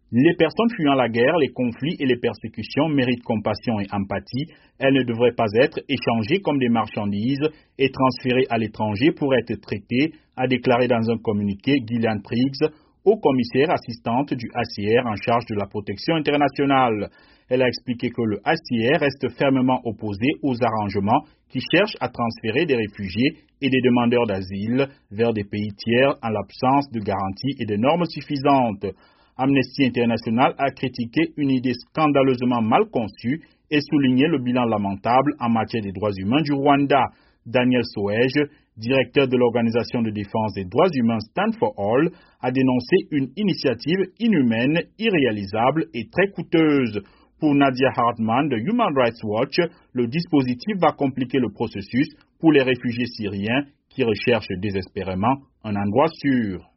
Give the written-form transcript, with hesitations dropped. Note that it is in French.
Les personnes fuyant la guerre, les conflits et les persécutions méritent compassion et empathie. Elles ne devraient pas être échangées comme des marchandises et transférées à l'étranger pour être traitées, a déclaré dans un communiqué Gillian Triggs, haut commissaire assistante du HCR en charge de la protection internationale. Elle a expliqué que le HCR reste fermement opposé aux arrangements qui cherchent à transférer des réfugiés et des demandeurs d'asile vers des pays tiers en l'absence de garanties et de normes suffisantes. Amnesty International a critiqué une idée scandaleusement mal conçue et souligné le bilan lamentable en matière des droits humains du Rwanda. Daniel Soege, directeur de l'organisation de défense des droits humains Stand for All, a dénoncé une initiative inhumaine, irréalisable et très coûteuse. Pour Nadia Hartman de Human Rights Watch, le dispositif va compliquer le processus pour les réfugiés syriens qui recherchent désespérément un endroit sûr.